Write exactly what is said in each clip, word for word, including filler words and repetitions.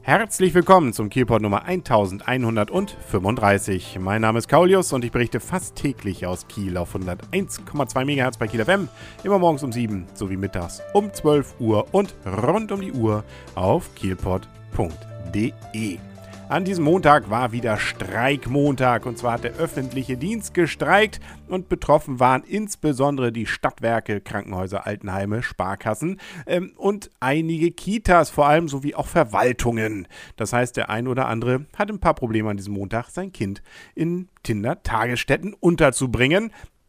Herzlich willkommen zum Kielpot Nummer elfhundertfünfunddreißig. Mein Name ist Kaulius und ich berichte fast täglich aus Kiel auf hunderteins Komma zwei Megahertz bei Kiel F M, immer morgens um sieben sowie mittags um zwölf Uhr und rund um die Uhr auf kielpot punkt de. An diesem Montag war wieder Streikmontag und zwar hat der öffentliche Dienst gestreikt und betroffen waren insbesondere die Stadtwerke, Krankenhäuser, Altenheime, Sparkassen ähm, und einige Kitas vor allem sowie auch Verwaltungen. Das heißt, der ein oder andere hat ein paar Probleme an diesem Montag, sein Kind in Kindertagesstätten unterzubringen.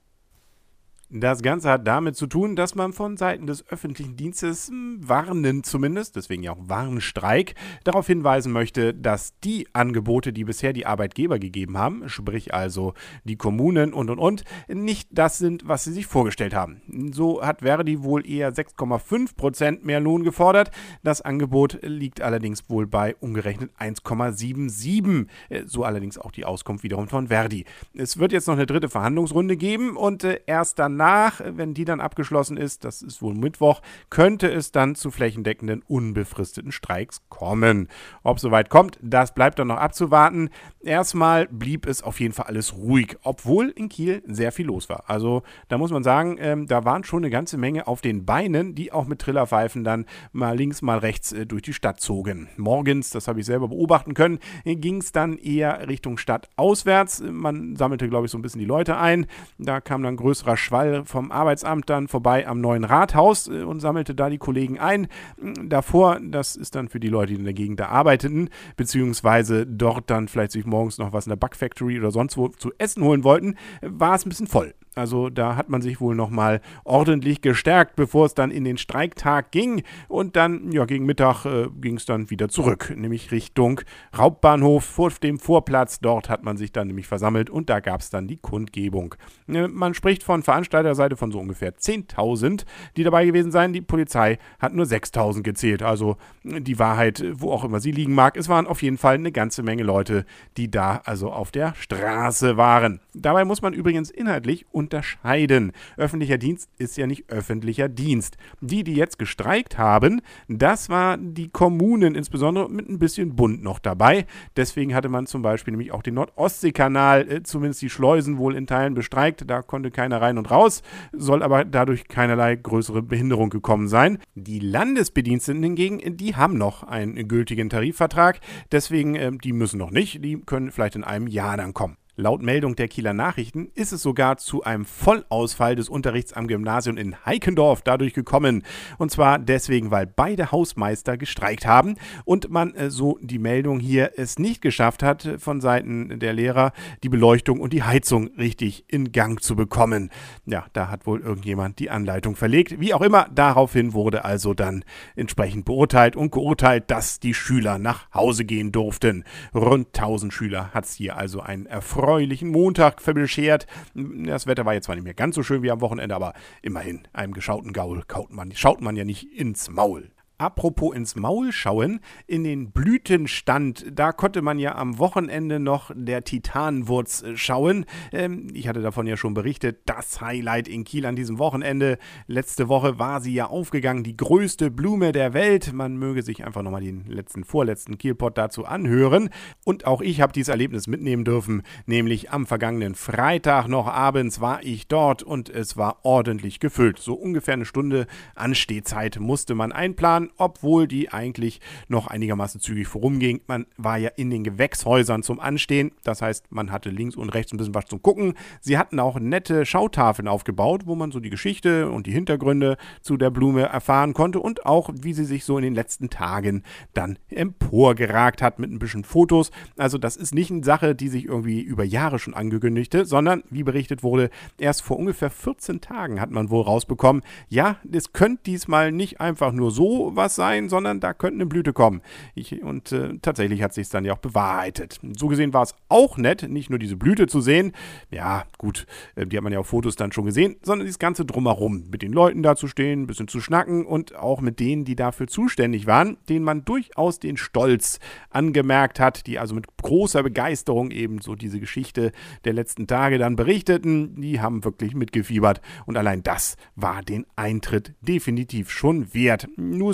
Das Ganze hat damit zu tun, dass man von Seiten des öffentlichen Dienstes warnen zumindest, deswegen ja auch Warnstreik, darauf hinweisen möchte, dass die Angebote, die bisher die Arbeitgeber gegeben haben, sprich also die Kommunen und und und, nicht das sind, was sie sich vorgestellt haben. So hat Verdi wohl eher sechs Komma fünf Prozent mehr Lohn gefordert. Das Angebot liegt allerdings wohl bei umgerechnet eins Komma siebenundsiebzig. So allerdings auch die Auskunft wiederum von Verdi. Es wird jetzt noch eine dritte Verhandlungsrunde geben und äh, erst danach Nach, wenn die dann abgeschlossen ist, das ist wohl Mittwoch, könnte es dann zu flächendeckenden, unbefristeten Streiks kommen. Ob es soweit kommt, das bleibt dann noch abzuwarten. Erstmal blieb es auf jeden Fall alles ruhig, obwohl in Kiel sehr viel los war. Also da muss man sagen, ähm, da waren schon eine ganze Menge auf den Beinen, die auch mit Trillerpfeifen dann mal links, mal rechts äh, durch die Stadt zogen. Morgens, das habe ich selber beobachten können, äh, ging es dann eher Richtung Stadt auswärts. Man sammelte, glaube ich, so ein bisschen die Leute ein. Da kam dann größerer Schwall vom Arbeitsamt dann vorbei am neuen Rathaus und sammelte da die Kollegen ein. Davor, das ist dann für die Leute, die in der Gegend da arbeiteten, beziehungsweise dort dann vielleicht sich morgens noch was in der Backfactory oder sonst wo zu essen holen wollten, war es ein bisschen voll. Also da hat man sich wohl nochmal ordentlich gestärkt, bevor es dann in den Streiktag ging. Und dann, ja, gegen Mittag äh, ging es dann wieder zurück, nämlich Richtung Hauptbahnhof vor dem Vorplatz. Dort hat man sich dann nämlich versammelt und da gab es dann die Kundgebung. Äh, man spricht von Veranstalterseite von so ungefähr zehntausend, die dabei gewesen seien. Die Polizei hat nur sechstausend gezählt. Also die Wahrheit, wo auch immer sie liegen mag, es waren auf jeden Fall eine ganze Menge Leute, die da also auf der Straße waren. Dabei muss man übrigens inhaltlich unterscheiden. Öffentlicher Dienst ist ja nicht öffentlicher Dienst. Die, die jetzt gestreikt haben, das waren die Kommunen, insbesondere mit ein bisschen Bund noch dabei. Deswegen hatte man zum Beispiel nämlich auch den Nord-Ostsee-Kanal, äh, zumindest die Schleusen wohl in Teilen bestreikt. Da konnte keiner rein und raus, soll aber dadurch keinerlei größere Behinderung gekommen sein. Die Landesbediensteten hingegen, die haben noch einen gültigen Tarifvertrag. Deswegen, äh, die müssen noch nicht. Die können vielleicht in einem Jahr dann kommen. Laut Meldung der Kieler Nachrichten ist es sogar zu einem Vollausfall des Unterrichts am Gymnasium in Heikendorf dadurch gekommen. Und zwar deswegen, weil beide Hausmeister gestreikt haben und man, äh, so die Meldung hier, es nicht geschafft hat, von Seiten der Lehrer die Beleuchtung und die Heizung richtig in Gang zu bekommen. Ja, da hat wohl irgendjemand die Anleitung verlegt. Wie auch immer, daraufhin wurde also dann entsprechend beurteilt und geurteilt, dass die Schüler nach Hause gehen durften. Rund tausend Schüler hat es hier also einen erfreulichen Montag beschert. Das Wetter war jetzt zwar nicht mehr ganz so schön wie am Wochenende, aber immerhin, einem geschauten Gaul kaut man, schaut man ja nicht ins Maul. Apropos ins Maul schauen, in den Blütenstand, da konnte man ja am Wochenende noch der Titanwurz schauen. Ähm, ich hatte davon ja schon berichtet, das Highlight in Kiel an diesem Wochenende. Letzte Woche war sie ja aufgegangen, die größte Blume der Welt. Man möge sich einfach nochmal den letzten, vorletzten Kielpot dazu anhören. Und auch ich habe dieses Erlebnis mitnehmen dürfen, nämlich am vergangenen Freitag noch abends war ich dort und es war ordentlich gefüllt. So ungefähr eine Stunde Anstehzeit musste man einplanen, obwohl die eigentlich noch einigermaßen zügig vorumging. Man war ja in den Gewächshäusern zum Anstehen, das heißt, man hatte links und rechts ein bisschen was zum Gucken. Sie hatten auch nette Schautafeln aufgebaut, wo man so die Geschichte und die Hintergründe zu der Blume erfahren konnte und auch, wie sie sich so in den letzten Tagen dann emporgeragt hat mit ein bisschen Fotos. Also das ist nicht eine Sache, die sich irgendwie über Jahre schon angekündigte, sondern, wie berichtet wurde, erst vor ungefähr vierzehn Tagen hat man wohl rausbekommen, ja, es könnte diesmal nicht einfach nur so was sein, sondern da könnte eine Blüte kommen. Ich, und äh, tatsächlich hat sich es dann ja auch bewahrheitet. So gesehen war es auch nett, nicht nur diese Blüte zu sehen, ja gut, äh, die hat man ja auf Fotos dann schon gesehen, sondern das Ganze drumherum, mit den Leuten da zu stehen, ein bisschen zu schnacken und auch mit denen, die dafür zuständig waren, denen man durchaus den Stolz angemerkt hat, die also mit großer Begeisterung eben so diese Geschichte der letzten Tage dann berichteten, die haben wirklich mitgefiebert und allein das war den Eintritt definitiv schon wert. Nur ist es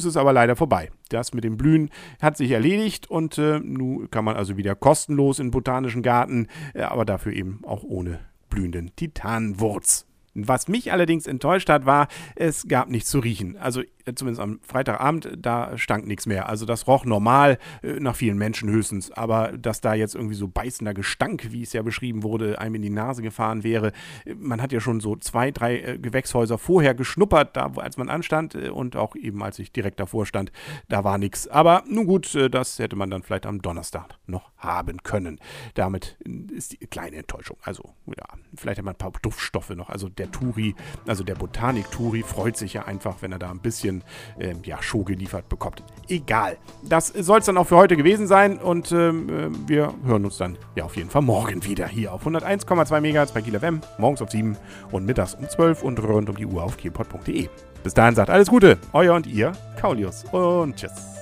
es aber leider vorbei. Das mit dem Blühen hat sich erledigt und äh, nun kann man also wieder kostenlos in den Botanischen Garten, äh, aber dafür eben auch ohne blühenden Titanenwurz. Was mich allerdings enttäuscht hat, war, es gab nichts zu riechen. Also zumindest am Freitagabend, da stank nichts mehr. Also das roch normal, äh, nach vielen Menschen höchstens. Aber dass da jetzt irgendwie so beißender Gestank, wie es ja beschrieben wurde, einem in die Nase gefahren wäre. Man hat ja schon so zwei, drei äh, Gewächshäuser vorher geschnuppert, da als man anstand. Äh, und auch eben als ich direkt davor stand, da war nichts. Aber nun gut, äh, das hätte man dann vielleicht am Donnerstag noch haben können. Damit ist die kleine Enttäuschung. Also ja, vielleicht hat man ein paar Duftstoffe noch. Also der Turi, also der Botanik-Turi freut sich ja einfach, wenn er da ein bisschen ähm, ja, Show geliefert bekommt. Egal. Das soll es dann auch für heute gewesen sein und ähm, wir hören uns dann ja auf jeden Fall morgen wieder hier auf hunderteins Komma zwei Megahertz bei Kiel F M, morgens um sieben und mittags um zwölf und rund um die Uhr auf kielpot punkt de. Bis dahin sagt alles Gute, euer und ihr, Kaulius und tschüss.